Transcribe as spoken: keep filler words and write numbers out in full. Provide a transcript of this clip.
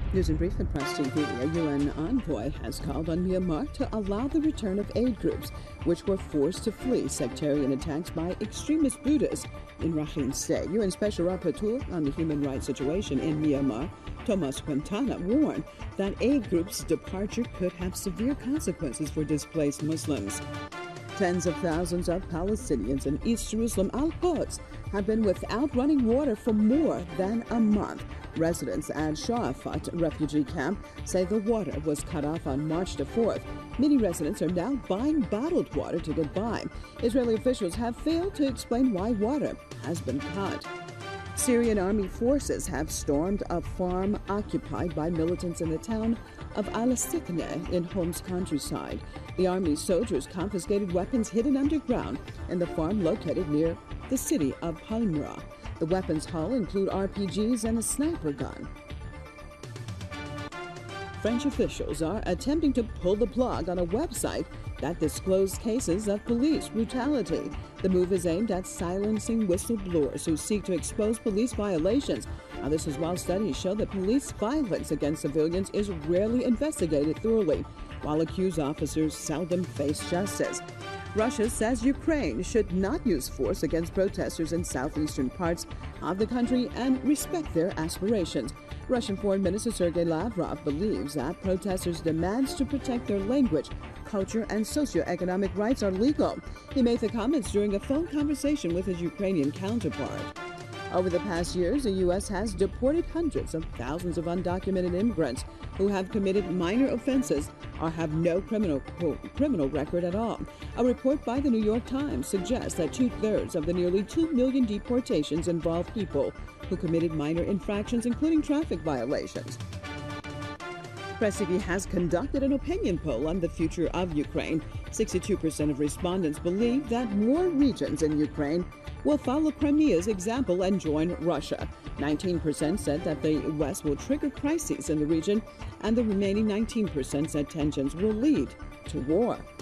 News and Brief at Press T V. A U N envoy has called on Myanmar to allow the return of aid groups, which were forced to flee sectarian attacks by extremist Buddhists in Rakhine State. U N Special Rapporteur on the human rights situation in Myanmar, Thomas Quintana, warned that aid groups' departure could have severe consequences for displaced Muslims. Tens of thousands of Palestinians in East Jerusalem, Al-Quds, have been without running water for more than a month. Residents at Sharafat refugee camp say the water was cut off on March the fourth. Many residents are now buying bottled water to get by. Israeli officials have failed to explain why water has been cut. Syrian army forces have stormed a farm occupied by militants in the town of Al-Sikne in Homs countryside. The army's soldiers confiscated weapons hidden underground in the farm located near the city of Palmyra. The weapons haul include R P Gs and a sniper gun. French officials are attempting to pull the plug on a website that disclosed cases of police brutality. The move is aimed at silencing whistleblowers who seek to expose police violations. Now, this is while studies show that police violence against civilians is rarely investigated thoroughly, while accused officers seldom face justice. Russia says Ukraine should not use force against protesters in southeastern parts of the country and respect their aspirations. Russian Foreign Minister Sergei Lavrov believes that protesters' demands to protect their language, culture, and socioeconomic rights are legal. He made the comments during a phone conversation with his Ukrainian counterpart. Over the past years, the U S has deported hundreds of thousands of undocumented immigrants who have committed minor offenses or have no criminal criminal record at all. A report by the New York Times suggests that two-thirds of the nearly two million deportations involve people who committed minor infractions, including traffic violations. Press T V has conducted an opinion poll on the future of Ukraine. sixty-two percent of respondents believe that more regions in Ukraine will follow Crimea's example and join Russia. nineteen percent said that the West will trigger crises in the region, and the remaining nineteen percent said tensions will lead to war.